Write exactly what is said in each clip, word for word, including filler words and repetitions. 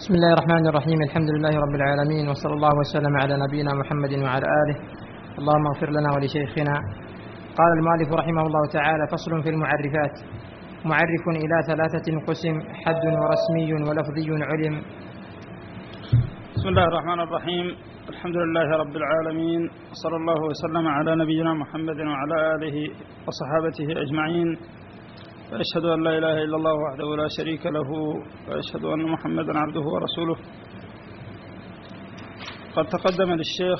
بسم الله الرحمن الرحيم. الحمد لله رب العالمين، وصلى الله وسلم على نبينا محمد وعلى آله. اللهم اغفر لنا ولشيخنا. قال المؤلف رحمه الله تعالى: فصل في المعرفات. معرف إلى ثلاثة قسم: حد ورسمي ولفظي علم. بسم الله الرحمن الرحيم. الحمد لله رب العالمين، صلى الله وسلم على نبينا محمد وعلى آله وصحابته أجمعين، وأشهد أن لا إله إلا الله وحده لا شريك له، وأشهد أن محمدا عبده ورسوله. قد تقدم للشيخ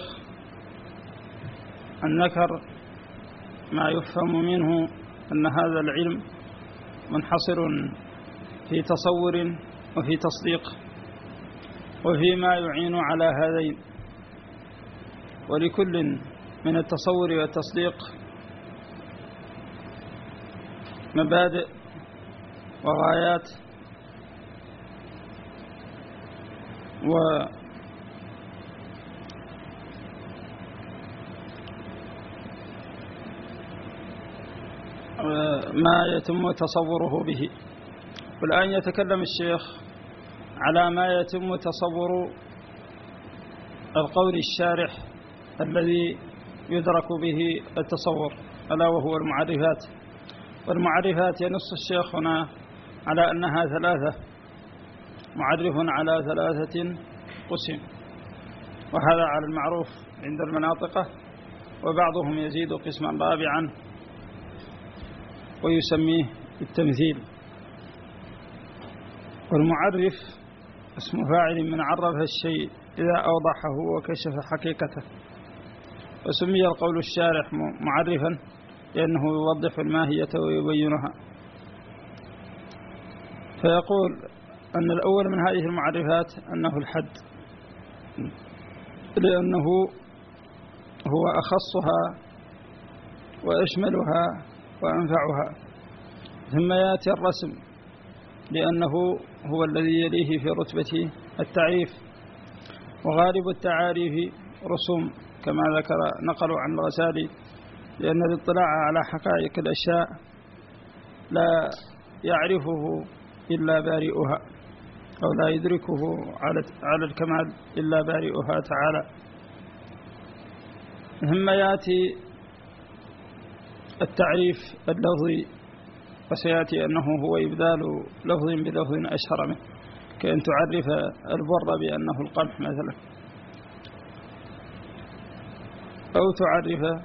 أن ذكر ما يفهم منه أن هذا العلم منحصر في تصور وفي تصديق وفيما يعين على هذين، ولكل من التصور والتصديق مبادئ وغايات وما يتم تصوره به. والآن يتكلم الشيخ على ما يتم تصور القول الشارح الذي يدرك به التصور، ألا وهو المعرفات. والمعرفات ينص الشيخ هنا على أنها ثلاثة: معرف على ثلاثة قسم، وهذا على المعروف عند المناطقة، وبعضهم يزيد قسما رابعا ويسميه التمثيل. والمعرف اسم فاعل من عرف الشيء إذا أوضحه وكشف حقيقته. وسمي القول الشارح معرفا لأنه يوضح الماهية ويبينها. فيقول أن الأول من هذه المعرفات أنه الحد، لأنه هو أخصها وأشملها وأنفعها. ثم يأتي الرسم، لأنه هو الذي يليه في رتبة التعريف. وغالب التعاريف رسوم كما ذكر نقلوا عن الغزالي، لأن الاطلاع على حقائق الأشياء لا يعرفه إلا بارئها، أو لا يدركه على الكمال إلا بارئها تعالى. ثم يأتي التعريف اللفظي، وسيأتي أنه هو إبدال لفظ بلفظ أشهر منه، كأن تعرف البر بأنه القمح مثلا، أو تعرف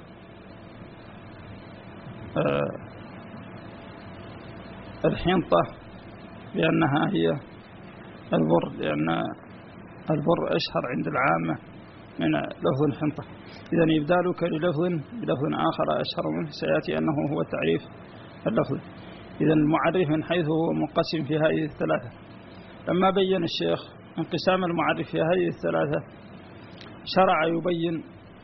الحنطة بأنها هي البر، لأن البر أشهر عند العامة من لفظ الحنطة. إذن إبدالك للفظ بلفظ آخر أشهر منه سيأتي أنه هو التعريف اللفظي. إذن المعرف من حيث هو منقسم في هذه الثلاثة. لما بين الشيخ انقسام المعرف في هذه الثلاثة، شرع يبين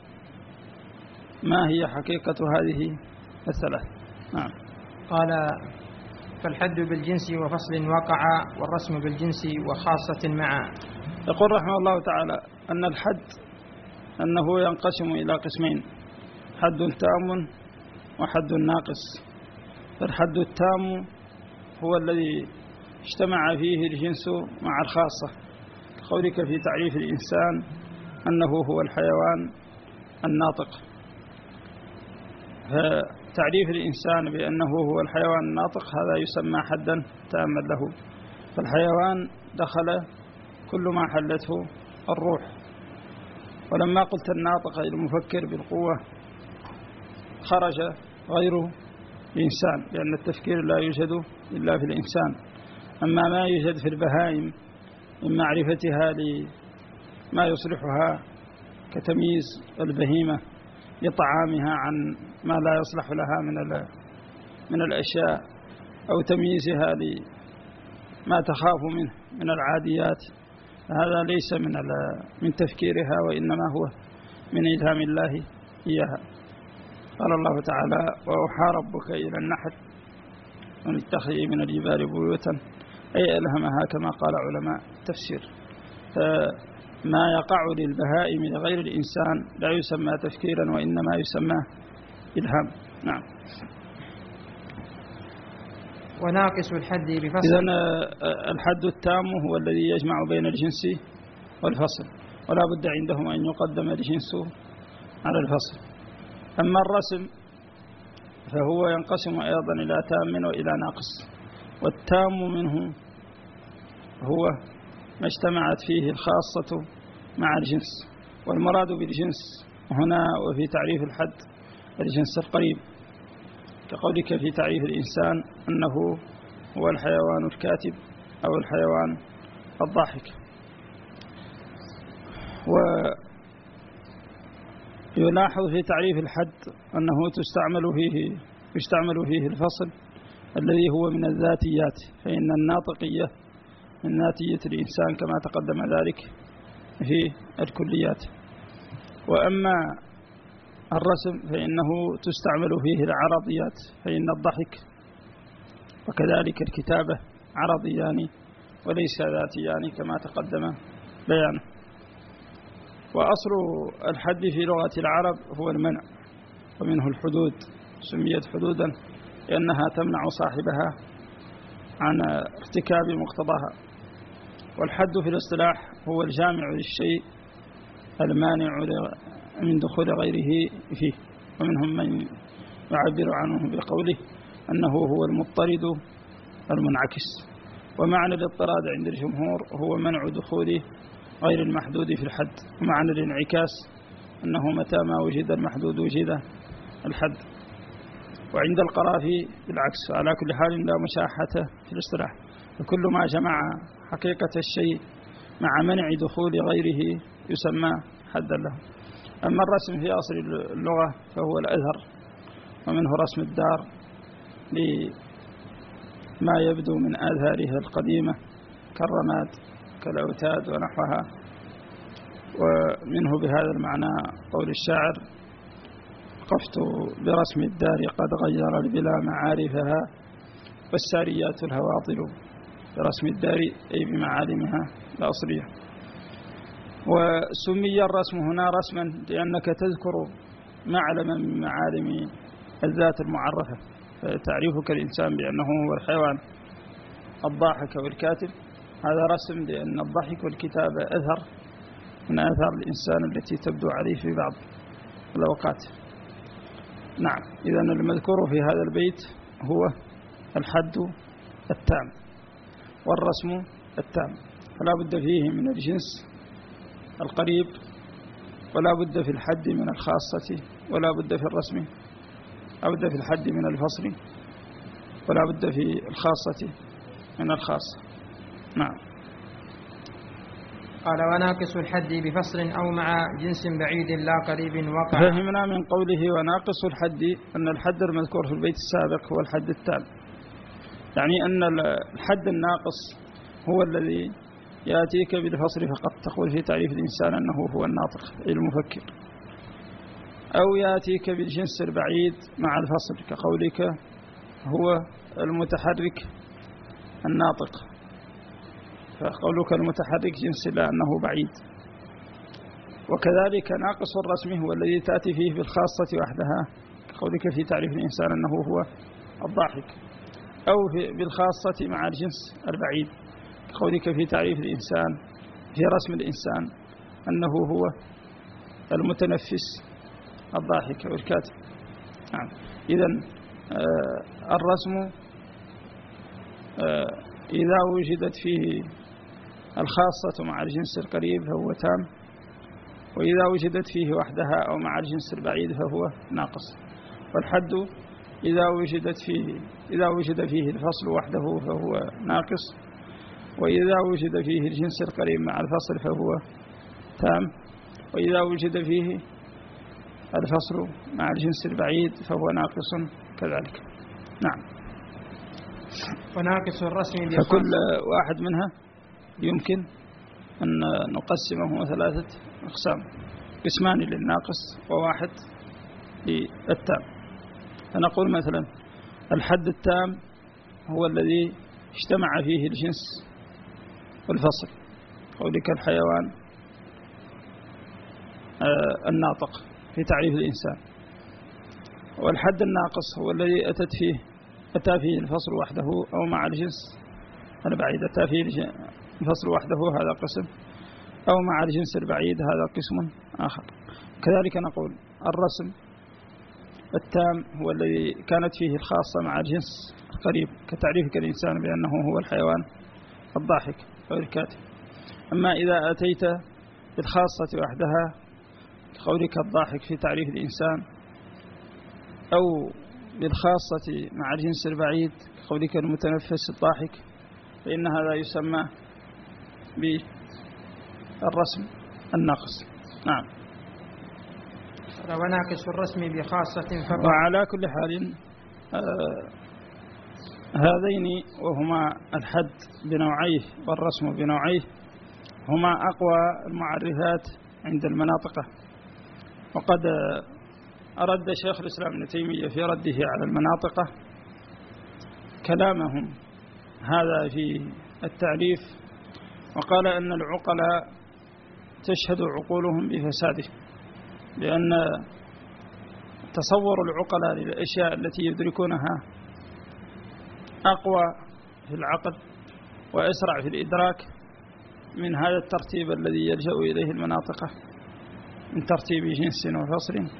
ما هي حقيقة هذه الثلاثة. نعم. قال: فالحد بالجنس وفصل وقع، والرسم بالجنس وخاصة معا. يقول رحمه الله تعالى أن الحد أنه ينقسم إلى قسمين: حد تام وحد ناقص. فالحد التام هو الذي اجتمع فيه الجنس مع الخاصة، قولك في تعريف الإنسان أنه هو الحيوان الناطق. فتعريف الإنسان بأنه هو الحيوان الناطق هذا يسمى حدا تاما له. فالحيوان دخل كل ما حلته الروح. ولما قلت الناطق المفكر بالقوة، خرج غيره الإنسان، لأن التفكير لا يوجد إلا في الإنسان. أما ما يوجد في البهائم من معرفتها لما يصلحها كتمييز البهيمة لطعامها عن ما لا يصلح لها من من الأشياء، أو تمييزها لما تخاف منه من العاديات، هذا ليس من من تفكيرها، وإنما هو من إلهام الله إياها. قال الله تعالى: وأوحى ربك إلى النحل أن اتخذي من الجبال بيوتا، أي ألهمها كما قال علماء التفسير. ما يقع للبهائم لغير الإنسان لا يسمى تفكيرا، وإنما يسمى إلهام. نعم. وناقص الحد بفصل. إذن الحد التام هو الذي يجمع بين الجنس والفصل، ولا بد عندهم أن يقدم الجنس على الفصل. أما الرسم فهو ينقسم أيضا إلى تام وإلى ناقص، والتام منه هو ما اجتمعت فيه الخاصة مع الجنس، والمراد بالجنس هنا وفي تعريف الحد الجنس القريب، كقولك في تعريف الإنسان أنه هو الحيوان الكاتب أو الحيوان الضاحك. ويلاحظ في تعريف الحد أنه تستعمل فيه يستعمل فيه الفصل الذي هو من الذاتيات، فإن الناطقية من ذاتية الإنسان كما تقدم ذلك في الكليات. وأما الرسم فإنه تستعمل فيه العرضيات، فإن الضحك وكذلك الكتابة عرضيان وليس ذاتيان كما تقدم بيانه. وأصل الحد في لغة العرب هو المنع، ومنه الحدود، سميت حدودا لأنها تمنع صاحبها عن ارتكاب مقتضاها. والحد في الاصطلاح هو الجامع للشيء المانع من دخول غيره فيه، ومنهم من يعبر عنه بقوله أنه هو المضطرد المنعكس. ومعنى الاضطراد عند الجمهور هو منع دخول غير المحدود في الحد، ومعنى الانعكاس أنه متى ما وجد المحدود وجد الحد. وعند القرافي بالعكس. على كل حال لا مشاحة في الاصطلاح، فكل ما جمع حقيقة الشيء مع منع دخول غيره يسمى حدا له. أما الرسم في أصل اللغة فهو الأزهر، ومنه رسم الدار لما يبدو من آثارها القديمة كالرماد كالأوتاد ونحوها. ومنه بهذا المعنى قول الشاعر: قفت برسم الدار قد غير البلا معارفها، والساريات الهواطل برسم الدار أي بمعالمها الأصلية. وسمي الرسم هنا رسما لأنك تذكر معلما من معالم الذات المعرفة، فتعريفك الإنسان بأنه هو الحيوان الضاحك والكاتب هذا رسم، لأن الضحك والكتابة أثر من آثار الإنسان التي تبدو عليه في بعض الأوقات. نعم، إذن المذكور في هذا البيت هو الحد التام والرسم التام، فلا بد فيه من الجنس القريب، ولا بد في الحد من الخاصة، ولا بد في الرسم، لا بد في الحد من الفصل، ولا بد في الخاصة من الخاصة. نعم. قال: وناقص الحد بفصل أو مع جنس بعيد لا قريب وقع. فهمنا من قوله وناقص الحد أن الحد المذكور في البيت السابق هو الحد التام، يعني أن الحد الناقص هو الذي يأتيك بالفصل فقط، تقول في تعريف الإنسان أنه هو الناطق أي المفكر، أو يأتيك بالجنس البعيد مع الفصل كقولك هو المتحرك الناطق، فقولك المتحرك جنس لا أنه بعيد. وكذلك ناقص الرسم هو الذي تأتي فيه بالخاصة وحدها كقولك في تعريف الإنسان أنه هو الضاحك، أو بالخاصة مع الجنس البعيد كقولك في تعريف الإنسان في رسم الإنسان أنه هو المتنفس الضاحك والكاتب. نعم. إذن آه الرسم آه إذا وجدت فيه الخاصة مع الجنس القريب فهو تام، وإذا وجدت فيه وحدها أو مع الجنس البعيد فهو ناقص. والحد إذا وجدت فيه إذا وجد فيه الفصل وحده فهو ناقص، وإذا وجد فيه الجنس القريب مع الفصل فهو تام، وإذا وجد فيه الفصل مع الجنس البعيد فهو ناقص كذلك. نعم. وناقص الرسم فكل واحد منها يمكن أن نقسمه ثلاثة أقسام: قسمان للناقص وواحد للتام. فنقول مثلا الحد التام هو الذي اجتمع فيه الجنس والفصل، قولك الحيوان آه الناطق في تعريف الإنسان. والحد الناقص هو الذي أتت فيه أتى فيه الفصل وحده أو مع الجنس البعيد. أتى فيه الفصل وحده هذا قسم، أو مع الجنس البعيد هذا قسم آخر. كذلك نقول الرسم التام هو الذي كانت فيه الخاصة مع الجنس القريب، كتعريفك الإنسان بأنه هو الحيوان الضاحك أو الكاتب. أما إذا أتيت بالخاصة وحدها كقولك الضاحك في تعريف الإنسان، أو بالخاصة مع الجنس البعيد كقولك المتنفس الضاحك، فإن هذا يسمى بالرسم الناقص. نعم. وناقص الرسم بخاصة فقط. وعلى كل حال آه هذين وهما الحد بنوعيه والرسم بنوعيه هما أقوى المعرفات عند المناطقة. وقد أرد شيخ الإسلام ابن تيمية في رده على المناطقة كلامهم هذا في التعريف، وقال أن العقلاء تشهد عقولهم بفساده، لأن تصور العقلاء للأشياء التي يدركونها أقوى في العقل وأسرع في الإدراك من هذا الترتيب الذي يلجأ إليه المناطقة من ترتيب جنس وفصل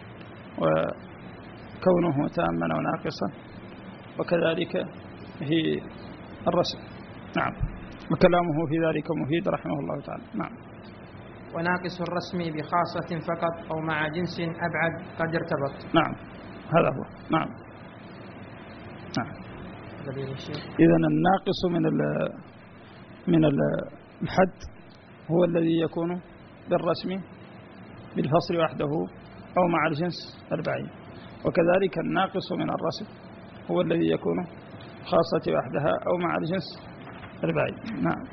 وكونه تاما وناقصا، وكذلك في الرسم. نعم. وكلامه في ذلك مفيد رحمه الله تعالى. نعم. وناقص الرسم بخاصة فقط أو مع جنس أبعد قد ارتبط. نعم هذا هو. نعم. نعم. إذن الناقص من من الحد هو الذي يكون بالرسم بالفصل وحده أو مع الجنس البعيد، وكذلك الناقص من الرسم هو الذي يكون خاصة وحدها أو مع الجنس البعيد. نعم.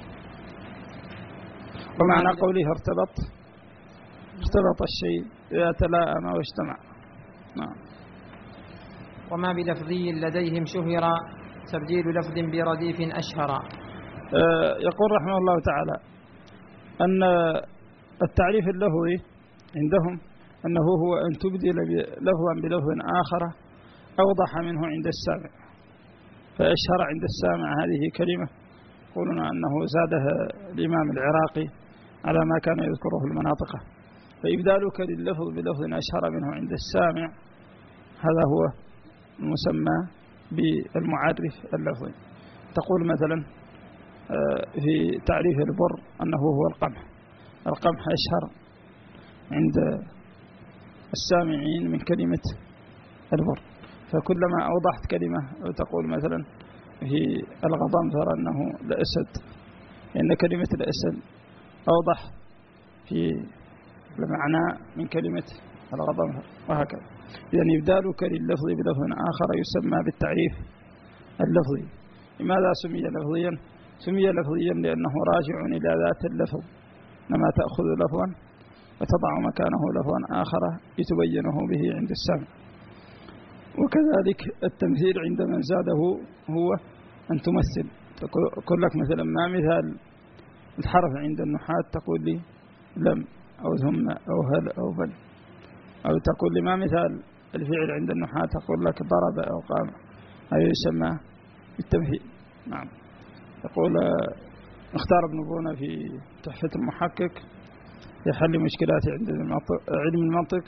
ومعنى قوله ارتبط ارتبط الشيء إذا تلاءم واجتمع. نعم. وما بلفظي لديهم شهر تبديل لفظ برديف أشهر. أه يقول رحمه الله تعالى أن التعريف اللفظي عندهم أنه هو أن تبدل لفظا بلفظ آخر أوضح منه عند السامع، فأشهر عند السامع هذه كلمة يقولون أنه زادها الإمام العراقي على ما كان يذكره في المناطق، فإبدالك لللفظ بلفظ أشهر منه عند السامع هذا هو المسمى بالمعرف اللفظي. تقول مثلا في تعريف البر أنه هو القمح، القمح أشهر عند السامعين من كلمة البر، فكلما أوضحت كلمة وتقول مثلا في الغضنفر أنه الأسد، لأن كلمة الأسد أوضح في المعنى من كلمة الغضنفر، وهكذا. إذن إبدالك لللفظ بلفظ آخر يسمى بالتعريف اللفظي. لماذا سمي لفظيا؟ سمي لفظيا لأنه راجع إلى ذات اللفظ، لما تأخذ لفظا وتضع مكانه لفظا آخر لتبينه به عند السامع. وكذلك التمثيل عند من زاده هو أن تمثل، تقول لك مثلا ما مثال الحرف عند النحاة، تقول لي لم أو ثم أو هل أو بل، أو تقول لي ما مثال الفعل عند النحاة، تقول لك ضرب أو قام، هذا يسمى بالتمثيل. نعم. يقول اختار ابن بونة في تحفة المحقق في حل مشكلات عند علم المنطق،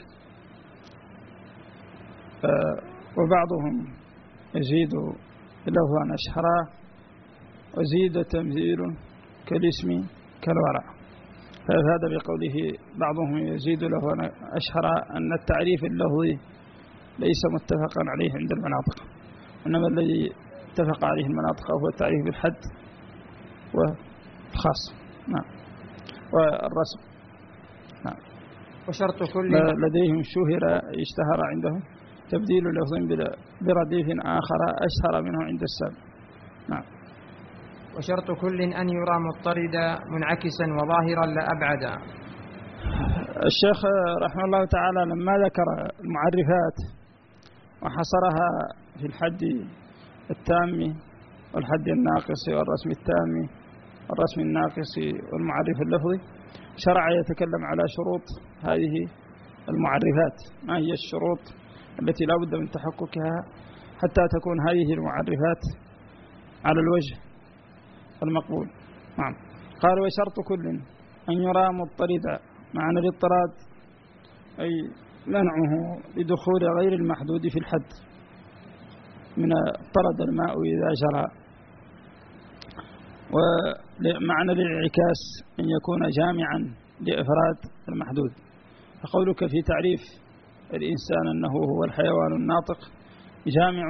وبعضهم يزيد لفظا أشهرا وزيد تمثيل كالاسم كالورع، فهذا بقوله بعضهم يزيد لفظا أشهرا أن التعريف اللفظي ليس متفقا عليه عند المناطق، إنما الذي اتفق عليه المناطق هو التعريف بالحد والخاص. نعم. والرسم. نعم. وشرط كل لديهم شهر اشتهر عندهم تبديل لفظ برديف آخر أشهر منه عند السامع. نعم. وشرط كل أن يرى مضطردا منعكسا وظاهرا لا أبعدا. الشيخ رحمه الله تعالى لما ذكر المعرفات وحصرها في الحد التام والحد الناقص والرسم التام والرسم الناقص والمعرف اللفظي، شرع يتكلم على شروط هذه المعرفات. ما هي الشروط التي لا بد من تحققها حتى تكون هذه المعرفات على الوجه المقبول. نعم. قال وشرط كل أن يرى مضطردا. معنى الاضطراد أي منعه لدخول غير المحدود في الحد، من طرد الماء إذا جرى. ومعنى الانعكاس أن يكون جامعا لإفراد المحدود. فقولك في تعريف الإنسان أنه هو الحيوان الناطق جامع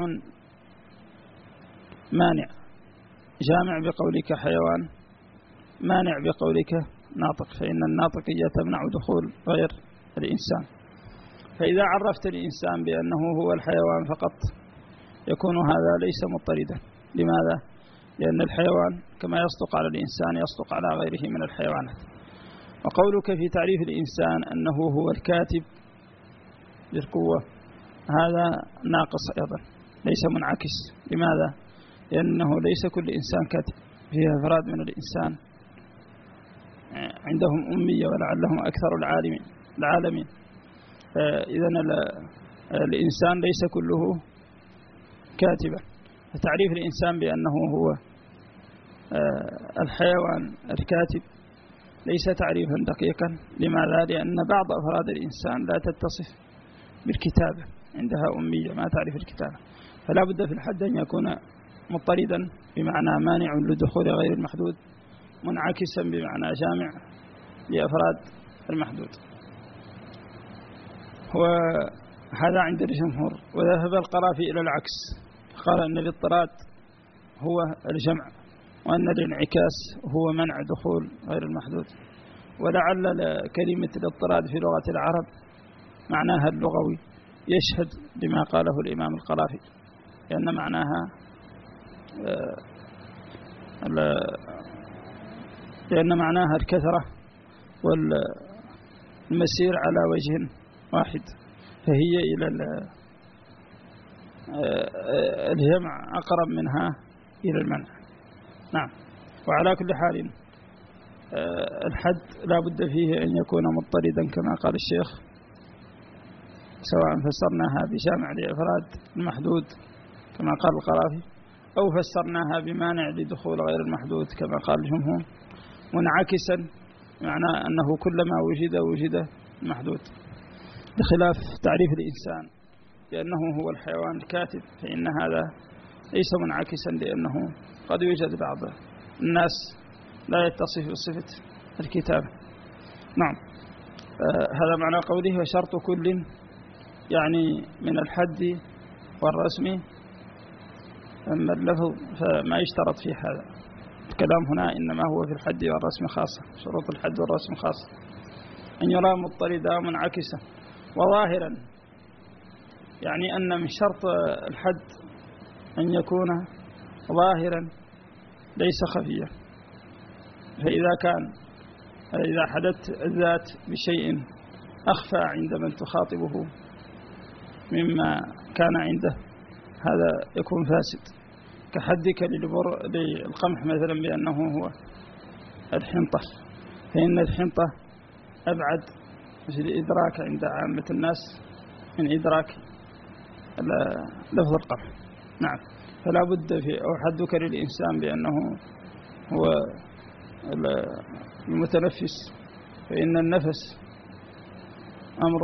مانع، جامع بقولك حيوان، مانع بقولك ناطق، فإن الناطقية تمنع دخول غير الإنسان. فإذا عرفت الإنسان بأنه هو الحيوان فقط يكون هذا ليس مضطردا. لماذا؟ لأن الحيوان كما يصدق على الإنسان يصدق على غيره من الحيوانات. وقولك في تعريف الإنسان أنه هو الكاتب بالقوة هذا ناقص أيضا، ليس منعكس. لماذا؟ لأنه ليس كل إنسان كاتب، فيه أفراد من الإنسان عندهم أمية ولعلهم أكثر العالمين العالمين. إذن الإنسان ليس كله كاتبا. فتعريف الإنسان بأنه هو الحيوان الكاتب ليس تعريفا دقيقا. لماذا؟ لأن بعض أفراد الإنسان لا تتصف بالكتابة، عندها أمية ما تعرف الكتابة، فلا بد في الحد أن يكون مضطردا بمعنى مانع لدخول غير المحدود، منعكسا بمعنى جامع لأفراد المحدود. وهذا عند الجمهور. وذهب القرافي إلى العكس، قال أن الاضطراد هو الجمع، وأن الانعكاس هو منع دخول غير المحدود. ولعل كلمة الاضطراد في لغة العرب معناها اللغوي يشهد بما قاله الإمام القرافي، لأن معناها لأن معناها الكثرة والمسير على وجه واحد، فهي إلى الجمع أقرب منها إلى المنع. نعم. وعلى كل حال الحد لا بد فيه أن يكون مضطردا كما قال الشيخ، سواء فسرناها بجامع لإفراد المحدود كما قال القرافي، أو فسرناها بمانع لدخول غير المحدود كما قال الجمهور، منعكسا معنى أنه كلما وجد وجد المحدود، بخلاف تعريف الإنسان لأنه هو الحيوان الكاتب، فإن هذا ليس منعكسا، لأنه قد يوجد بعض الناس لا يتصف بصفة الكتابة. نعم. آه هذا معنى قوله وشرط كل، يعني من الحد والرسم. أما اللفظ فما يشترط في هذا الكلام هنا، إنما هو في الحد والرسم خاصة، شروط الحد والرسم خاصة. أن يرى مضطردا منعكسا وظاهرا، يعني أن من شرط الحد أن يكون ظاهرا ليس خفيا. فإذا كان إذا حدثت الذات بشيء أخفى عند من تخاطبه مما كان عنده، هذا يكون فاسد. كحدك للقمح مثلا بأنه هو الحنطة، فإن الحنطة أبعد في الإدراك عند عامة الناس من إدراك لفظ القمح. نعم. فلا بد في أو حدك للإنسان بأنه هو المتنفس، فإن النفس أمر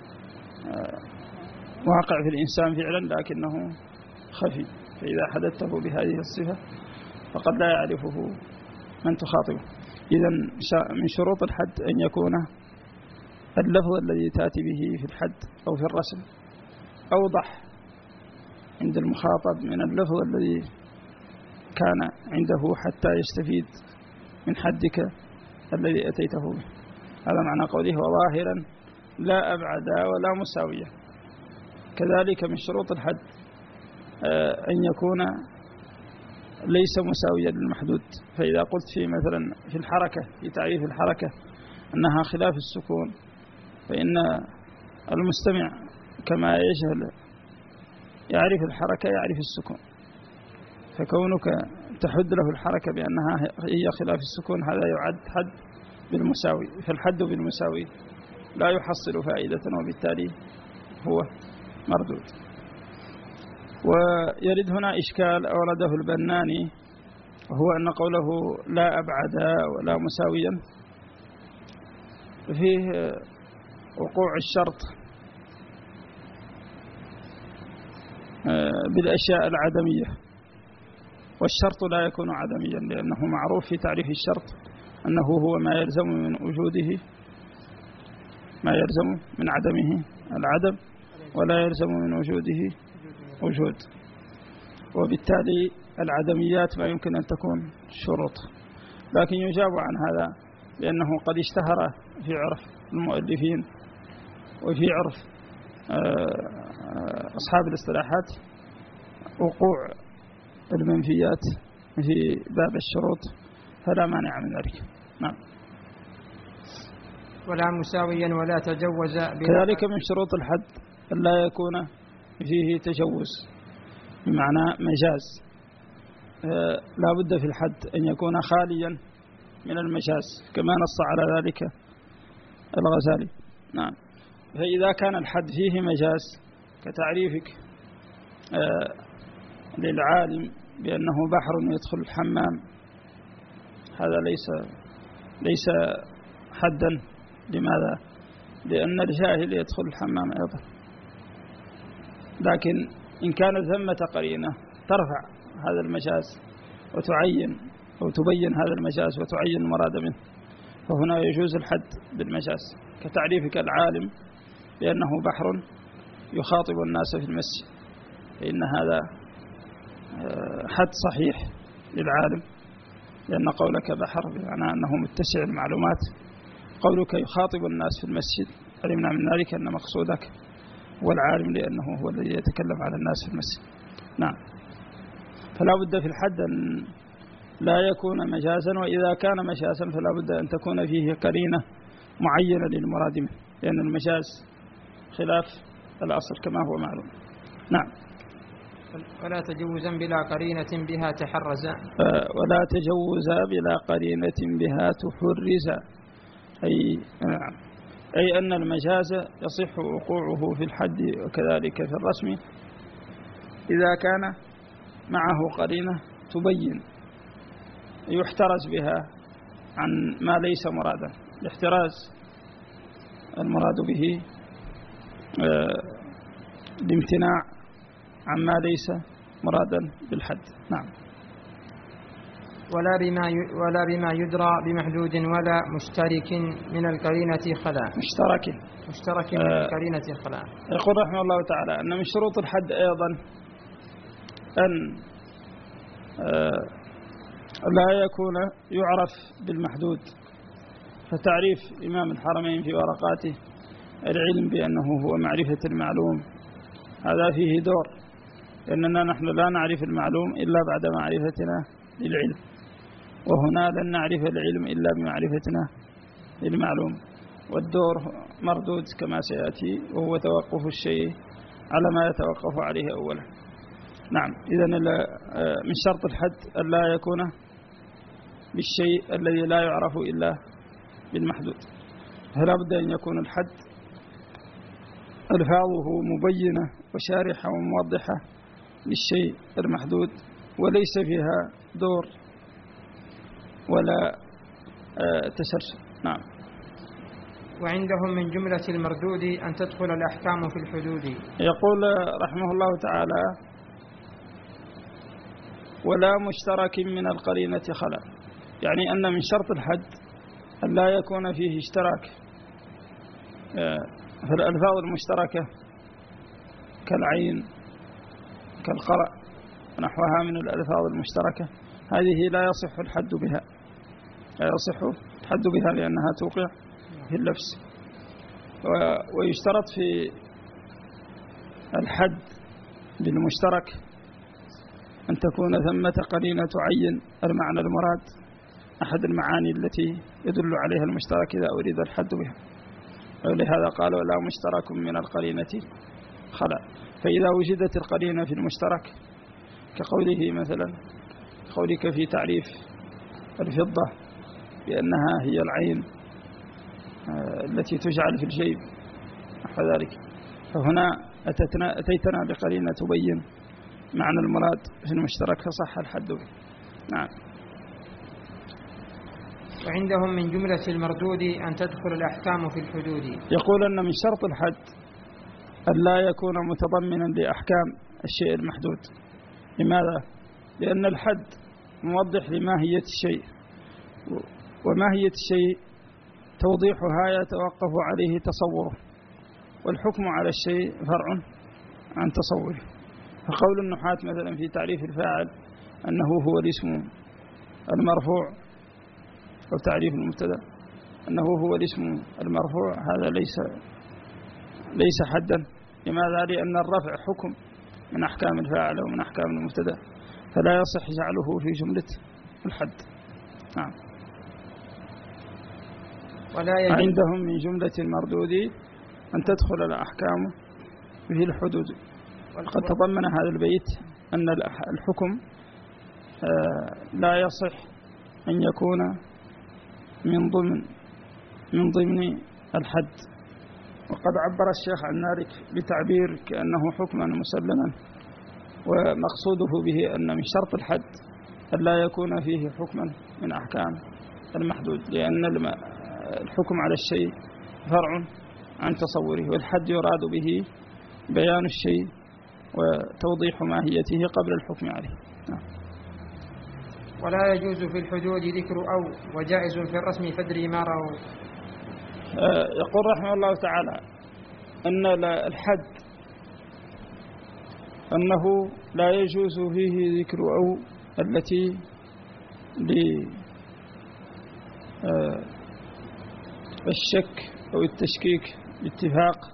واقع في الإنسان فعلا لكنه خفي، فإذا حدثته بهذه الصفة فقد لا يعرفه من تخاطبه. إذن من شروط الحد أن يكون اللفظ الذي تأتي به في الحد أو في الرسم أوضح عند المخاطب من اللفظ الذي كان عنده حتى يستفيد من حدك الذي أتيته به. هذا معنى قوله وظاهرا لا أبعدا ولا مساويا. كذلك من شروط الحد أن يكون ليس مساويا للمحدود. فإذا قلت في مثلا في الحركة، في تعريف الحركة أنها خلاف السكون، فإن المستمع كما يجهل يعرف الحركة يعرف السكون، فكونك تحد له الحركة بأنها هي خلاف السكون هذا يعد حد بالمساوي. فالحد بالمساوي لا يحصل فائدة وبالتالي هو مردود. ويرد هنا إشكال أورده البناني، وهو أن قوله لا أبعدا ولا مساويا فيه وقوع الشرط بالأشياء العدمية، والشرط لا يكون عدميا، لأنه معروف في تعريف الشرط أنه هو ما يلزم من وجوده ما يلزم من عدمه العدم، ولا يلزم من وجوده وجود، وبالتالي العدميات ما يمكن أن تكون شروط. لكن يجاب عن هذا لأنه قد اشتهر في عرف المؤلفين وفي عرف أصحاب الاصطلاحات وقوع المنفيات في باب الشروط، فلا مانع من ذلك. نعم. ولا مساويا ولا تجوز. كذلك من شروط الحد أن لا يكون فيه تجوز، بمعنى مجاز. آه لا بد في الحد أن يكون خاليا من المجاز، كما نص على ذلك الغزالي. نعم. فإذا كان الحد فيه مجاز كتعريفك آه للعالم بأنه بحر يدخل الحمام، هذا ليس ليس حدا. لماذا؟ لأن الجاهل يدخل الحمام أيضا. لكن إن كانت ثمة قرينة ترفع هذا المجاز وتعين أو تبين هذا المجاز وتعين المراد منه، فهنا يجوز الحد بالمجاز، كتعريفك العالم بأنه بحر يخاطب الناس في المسجد، فإن هذا حد صحيح للعالم، لأن قولك بحر بمعنى أنه متسع المعلومات، قولك يخاطب الناس في المسجد علمنا من ذلك أن مقصودك والعالم، لأنه هو الذي يتكلم على الناس في المسجد. نعم. فلا بد في الحد أن لا يكون مجازا، وإذا كان مجازا فلا بد أن تكون فيه قرينة معينة للمراد منه، لأن المجاز خلاف الأصل كما هو معلوم. نعم. ولا تجوزا بلا قرينة بها تحرز. ولا تجوزا بلا قرينة بها تحرز، أي نعم، أي أن المجاز يصح وقوعه في الحد وكذلك في الرسم إذا كان معه قرينة تبين يحترز بها عن ما ليس مرادا. الاحتراز المراد به الامتناع عما ليس مرادا بالحد. نعم. ولا بما ولا بما يدرى بمحدود ولا مشترك من القرينة خلا. مشترك مشترك من آه القرينة خلا. يقول رحمه الله تعالى أن من شروط الحد أيضا أن آه لا يكون يعرف بالمحدود. فتعريف إمام الحرمين في ورقاته العلم بأنه هو معرفة المعلوم، هذا فيه دور، لأننا نحن لا نعرف المعلوم إلا بعد معرفتنا للعلم، وهنا لن نعرف العلم إلا بمعرفتنا للمعلوم، والدور مردود كما سيأتي، وهو توقف الشيء على ما يتوقف عليه أولا. نعم. إذن من شرط الحد أن لا يكون بالشيء الذي لا يعرف إلا بالمحدود، فلا بد أن يكون الحد ألفاظه مبينة وشارحة وموضحة للشيء المحدود، وليس فيها دور ولا تسلسل. نعم. وعندهم من جملة المردود أن تدخل الأحكام في الحدود. يقول رحمه الله تعالى ولا مشترك من القرينة خلا، يعني أن من شرط الحد أن لا يكون فيه اشتراك في الألفاظ المشتركة كالعين كالقرأ ونحوها من الألفاظ المشتركة، هذه لا يصح الحد بها، لا يصح الحد بها لأنها توقع في اللبس. ويشترط في الحد بالمشترك أن تكون ثمة قرينة تعين المعنى المراد، أحد المعاني التي يدل عليها المشترك إذا أريد الحد بها، ولهذا قال ولا مشترك من القرينة خلا. فإذا وجدت القرينة في المشترك كقوله مثلا قولك في تعريف الفضة بأنها هي العين التي تجعل في الجيب نحو ذلك، فهنا أتتنا أتيتنا بقرينة تبين معنى المراد في المشترك فصح الحد به. نعم. وعندهم من جملة المردود أن تدخل الأحكام في الحدود. يقول أن من شرط الحد أن لا يكون متضمنا لأحكام الشيء المحدود. لماذا؟ لأن الحد موضح لماهية الشيء، وماهية الشيء توضيحها يتوقف عليه تصوره، والحكم على الشيء فرع عن تصوره. فقول النحاة مثلا في تعريف الفاعل أنه هو الاسم المرفوع، أو تعريف المبتدا أنه هو الاسم المرفوع، هذا ليس ليس حدا. لماذا؟ لأن الرفع حكم من أحكام الفاعل ومن أحكام المبتدا، فلا يصح جعله في جملة الحد. نعم. ولا عندهم من جملة المردود أن تدخل الأحكام في الحدود. وقد تضمن هذا البيت أن الحكم لا يصح أن يكون من ضمن من ضمن الحد. وقد عبر الشيخ عن ذلك بتعبير كأنه حكما مسلما، ومقصوده به أن من شرط الحد أن لا يكون فيه حكما من أحكام المحدود، لأن الحكم على الشيء فرع عن تصوره، والحد يراد به بيان الشيء وتوضيح ماهيته قبل الحكم عليه. ولا يجوز في الحدود ذكر أو، وجائز في الرسم فدري ما رأوا. يقول رحمه الله تعالى أن الحد أنه لا يجوز فيه ذكر أو التي للشك أو التشكيك باتفاق،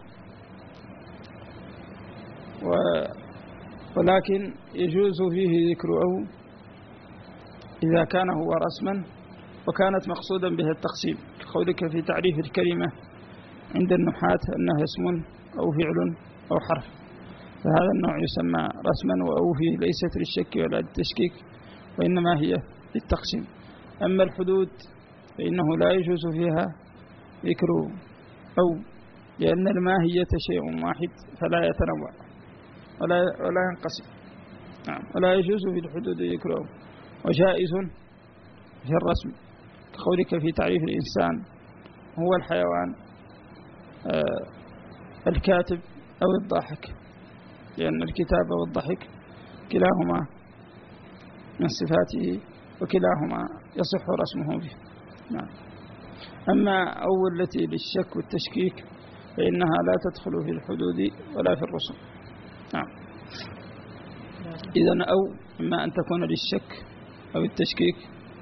ولكن يجوز فيه ذكر أو إذا كان هو رسما وكانت مقصودا بها التقسيم، كقولك في تعريف الكلمة عند النحاة أنها اسم أو فعل أو حرف، فهذا النوع يسمى رسما، وأو فيه ليست للشك ولا للتشكيك وإنما هي للتقسيم. أما الحدود فإنه لا يجوز فيها ذكر أو، لأن الماهية شيء واحد فلا يتنوع ولا ولا ينقسم. نعم. ولا يجوز في الحدود ذكر أو. وجائز في الرسم كقولك في تعريف الإنسان هو الحيوان آه الكاتب أو الضاحك، لأن الكتاب والضحك كلاهما من صفاته وكلاهما يصح رسمه به. نعم. أما أول التي للشك والتشكيك فإنها لا تدخل في الحدود ولا في الرسم. نعم. إذن أو إما أن تكون للشك أو التشكيك،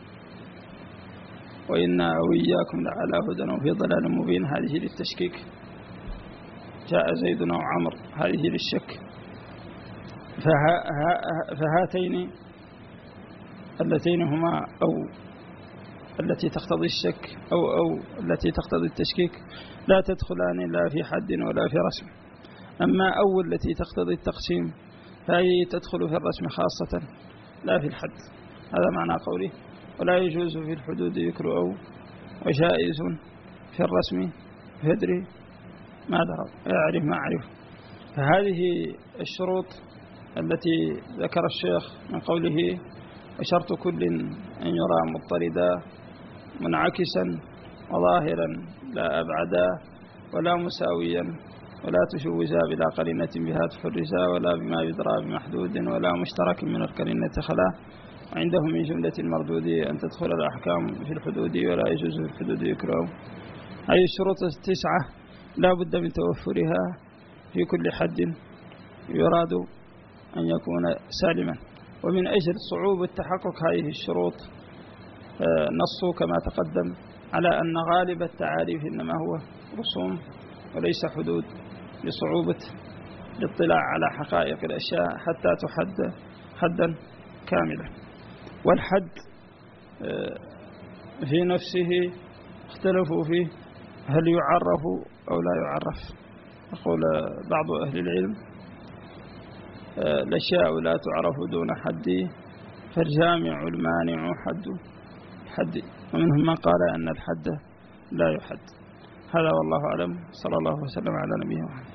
وإنا وإياكم لعلى هدى وفي ضلال مبين، هذه للتشكيك. جاء زيد أو عمرو، هذه للشك. فها فهاتين اللتين هما أو التي تقتضي الشك أو أو التي تقتضي التشكيك لا تدخلان لا في حد ولا في رسم. أما أو التي تقتضي التقسيم فهي تدخل في الرسم خاصة لا في الحد. هذا معنى قوله ولا يجوز في الحدود ذكر أو، وجائز في الرسم فدري ما درى يعرف ما أعرف. فهذه الشروط التي ذكر الشيخ من قوله وشرط كل أن يرى مضطردا منعكسا وظاهرا لا أبعدا ولا مساويا ولا تشوزا بلا قرينة بها تحرزا ولا بما يدرى بمحدود ولا مشترك من القرينة خلا. وعندهم من جملة المردود أن تدخل الأحكام في الحدود ولا يجوز في الحدود يكره. هذه الشروط التسعة لا بد من توفرها في كل حد يراد أن يكون سالما. ومن أجل صعوبة تحقق هذه الشروط نصوا كما تقدم على أن غالب التعاريف إنما هو رسوم وليس حدود، لصعوبة الاطلاع على حقائق الأشياء حتى تحد حدا كاملا. والحد في نفسه اختلفوا فيه هل يعرف أو لا يعرف. يقول بعض أهل العلم الأشياء لا تعرف دون حد فالجامع المانع حد حد، ومنهم من قال أن الحد لا يحد. هذا والله أعلم. صلى الله وسلم على نبينا محمد.